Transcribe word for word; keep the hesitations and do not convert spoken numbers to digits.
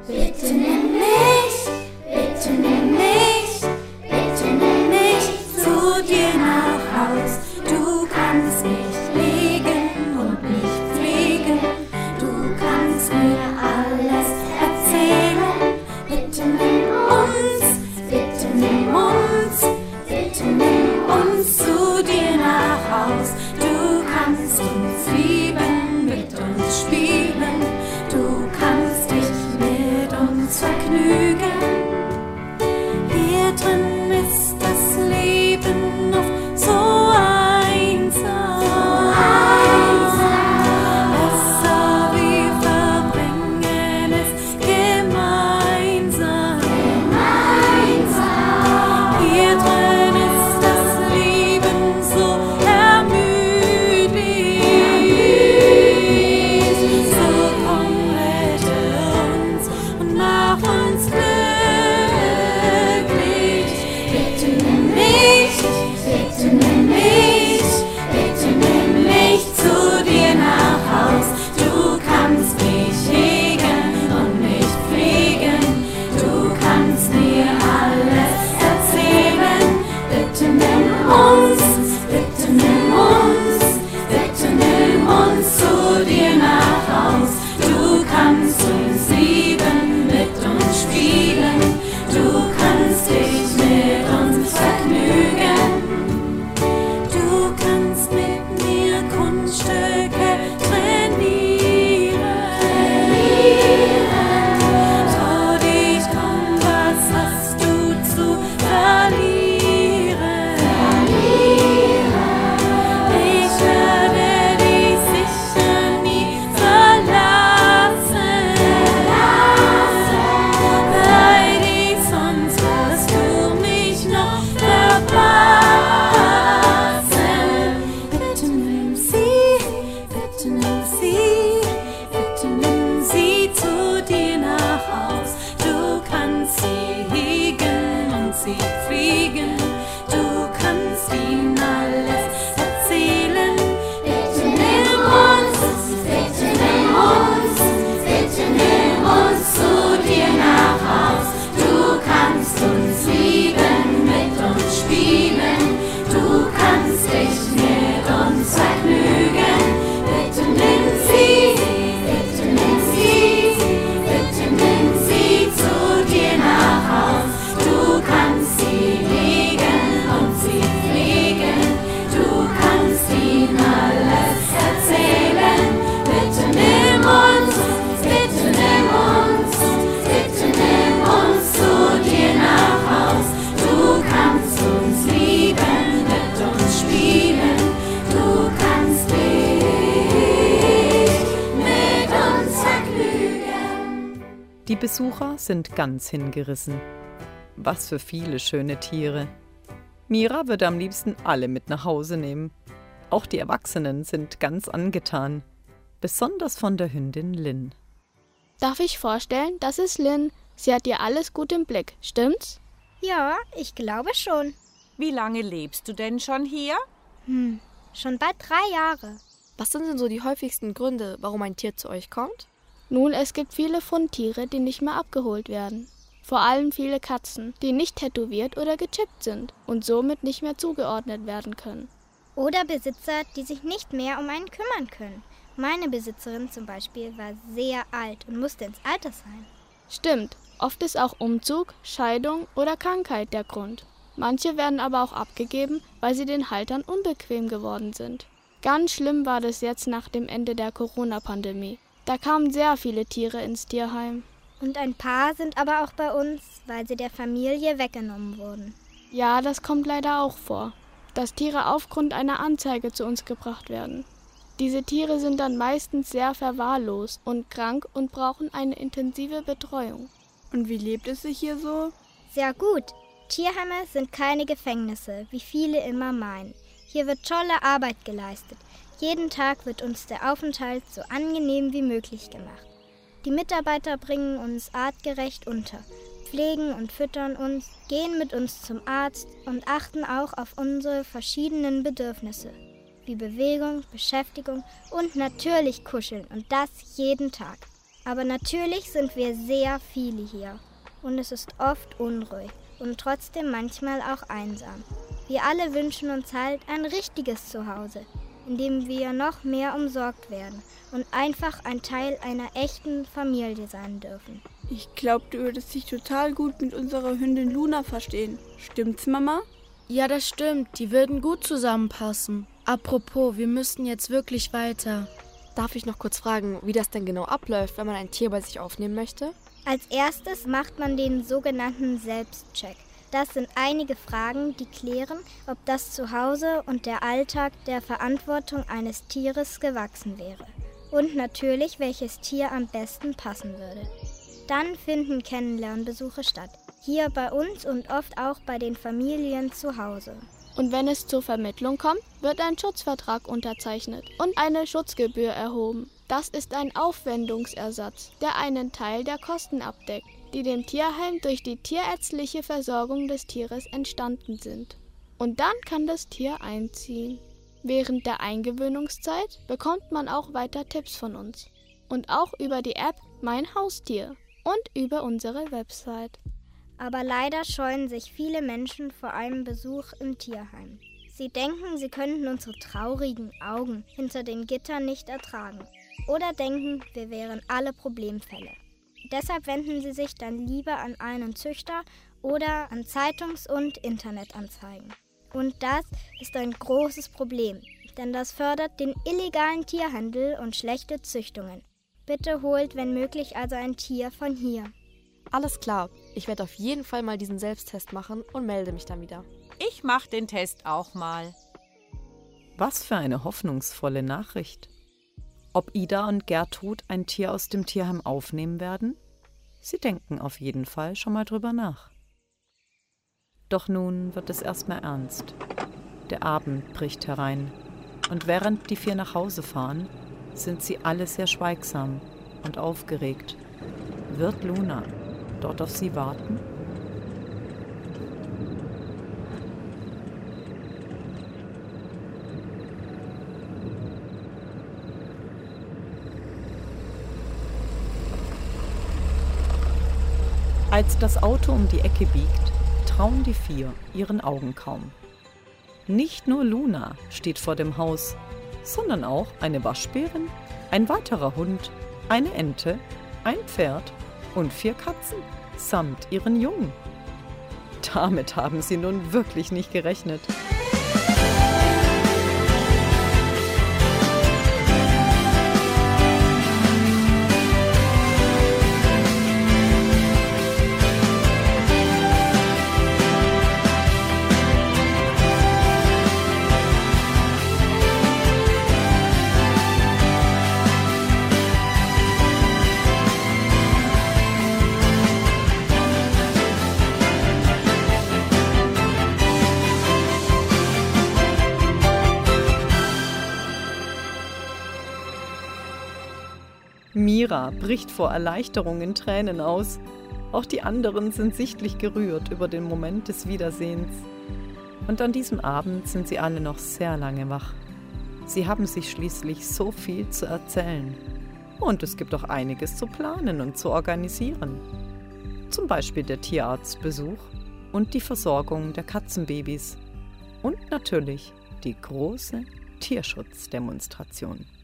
Bitte nimm mich, bitte nimm mich, bitte nimm mich zu dir nach Haus. Du kannst mich legen und mich pflegen, du kannst mir alles erzählen. Bitte nimm uns, bitte nimm uns, bitte nimm uns zu dir nach Haus. Du kannst uns lieben, mit uns spielen, du kannst dich mit uns vergnügen. Hier drin ist das Leben oft so einsam. Besser wir verbringen es gemeinsam. Hier drin ist das Leben so ermüdlich. So komm, rette uns und mach uns glücklich. Bitte nimm mich, bitte nimm mich, bitte nimm mich zu dir nach Haus. Du kannst mich hegen und mich pflegen, du kannst mir alles erzählen. Bitte nimm uns, bitte nimm uns, bitte nimm uns zu dir nach Haus. Du kannst uns lieben, mit uns spielen, du kannst dich mit uns vergnügen. Du kannst mit mir Kunststücke trainieren. Trau dich, komm, was hast du zu verlieren? Ich werde dich sicher nie verlassen. Bei dir, sonst wirst du mich noch verpassen. Bitte nimm sie, bitte nimm sie, bitte nimm sie zu dir nach Haus. Du kannst sie hegen und sie pflegen, du kannst ihnen alles erzählen. Bitte nimm uns, bitte nimm uns, bitte nimm uns zu dir nach Haus. Du kannst uns lieben, mit uns spielen, du kannst dich mit uns vergnügen. Bitte nimm sie, bitte nimm sie, bitte nimm sie zu dir nach Haus. Du kannst sie hegen und sie pflegen, du kannst ihnen alles erzählen. Bitte nimm uns, bitte nimm uns, bitte nimm uns zu dir nach Haus. Du kannst uns lieben, mit uns spielen, du kannst dich mit uns vergnügen. Die Besucher sind ganz hingerissen. Was für viele schöne Tiere. Mira würde am liebsten alle mit nach Hause nehmen. Auch die Erwachsenen sind ganz angetan. Besonders von der Hündin Lynn. Darf ich vorstellen, das ist Lynn. Sie hat ja alles gut im Blick, stimmt's? Ja, ich glaube schon. Wie lange lebst du denn schon hier? Hm, schon bald drei Jahre. Was sind denn so die häufigsten Gründe, warum ein Tier zu euch kommt? Nun, es gibt viele Fundtiere, die nicht mehr abgeholt werden. Vor allem viele Katzen, die nicht tätowiert oder gechippt sind und somit nicht mehr zugeordnet werden können. Oder Besitzer, die sich nicht mehr um einen kümmern können. Meine Besitzerin zum Beispiel war sehr alt und musste ins Altersheim. Stimmt, oft ist auch Umzug, Scheidung oder Krankheit der Grund. Manche werden aber auch abgegeben, weil sie den Haltern unbequem geworden sind. Ganz schlimm war das jetzt nach dem Ende der Corona-Pandemie. Da kamen sehr viele Tiere ins Tierheim. Und ein paar sind aber auch bei uns, weil sie der Familie weggenommen wurden. Ja, das kommt leider auch vor, dass Tiere aufgrund einer Anzeige zu uns gebracht werden. Diese Tiere sind dann meistens sehr verwahrlost und krank und brauchen eine intensive Betreuung. Und wie lebt es sich hier so? Sehr gut. Tierheime sind keine Gefängnisse, wie viele immer meinen. Hier wird tolle Arbeit geleistet. Jeden Tag wird uns der Aufenthalt so angenehm wie möglich gemacht. Die Mitarbeiter bringen uns artgerecht unter, pflegen und füttern uns, gehen mit uns zum Arzt und achten auch auf unsere verschiedenen Bedürfnisse, wie Bewegung, Beschäftigung und natürlich Kuscheln und das jeden Tag. Aber natürlich sind wir sehr viele hier und es ist oft unruhig und trotzdem manchmal auch einsam. Wir alle wünschen uns halt ein richtiges Zuhause, in dem wir noch mehr umsorgt werden und einfach ein Teil einer echten Familie sein dürfen. Ich glaube, du würdest dich total gut mit unserer Hündin Luna verstehen. Stimmt's, Mama? Ja, das stimmt. Die würden gut zusammenpassen. Apropos, wir müssten jetzt wirklich weiter. Darf ich noch kurz fragen, wie das denn genau abläuft, wenn man ein Tier bei sich aufnehmen möchte? Als erstes macht man den sogenannten Selbstcheck. Das sind einige Fragen, die klären, ob das Zuhause und der Alltag der Verantwortung eines Tieres gewachsen wäre. Und natürlich, welches Tier am besten passen würde. Dann finden Kennenlernbesuche statt. Hier bei uns und oft auch bei den Familien zu Hause. Und wenn es zur Vermittlung kommt, wird ein Schutzvertrag unterzeichnet und eine Schutzgebühr erhoben. Das ist ein Aufwendungsersatz, der einen Teil der Kosten abdeckt, die dem Tierheim durch die tierärztliche Versorgung des Tieres entstanden sind. Und dann kann das Tier einziehen. Während der Eingewöhnungszeit bekommt man auch weiter Tipps von uns. Und auch über die App Mein Haustier und über unsere Website. Aber leider scheuen sich viele Menschen vor einem Besuch im Tierheim. Sie denken, sie könnten unsere traurigen Augen hinter den Gittern nicht ertragen. Oder denken, wir wären alle Problemfälle. Deshalb wenden sie sich dann lieber an einen Züchter oder an Zeitungs- und Internetanzeigen. Und das ist ein großes Problem, denn das fördert den illegalen Tierhandel und schlechte Züchtungen. Bitte holt, wenn möglich, also ein Tier von hier. Alles klar, ich werde auf jeden Fall mal diesen Selbsttest machen und melde mich dann wieder. Ich mache den Test auch mal. Was für eine hoffnungsvolle Nachricht. Ob Ida und Gertrud ein Tier aus dem Tierheim aufnehmen werden? Sie denken auf jeden Fall schon mal drüber nach. Doch nun wird es erstmal ernst. Der Abend bricht herein und während die vier nach Hause fahren, sind sie alle sehr schweigsam und aufgeregt. Wird Luna dort auf sie warten? Als das Auto um die Ecke biegt, trauen die vier ihren Augen kaum. Nicht nur Luna steht vor dem Haus, sondern auch eine Waschbärin, ein weiterer Hund, eine Ente, ein Pferd und vier Katzen samt ihren Jungen. Damit haben sie nun wirklich nicht gerechnet. Mira bricht vor Erleichterung in Tränen aus. Auch die anderen sind sichtlich gerührt über den Moment des Wiedersehens. Und an diesem Abend sind sie alle noch sehr lange wach. Sie haben sich schließlich so viel zu erzählen. Und es gibt auch einiges zu planen und zu organisieren. Zum Beispiel der Tierarztbesuch und die Versorgung der Katzenbabys. Und natürlich die große Tierschutzdemonstration.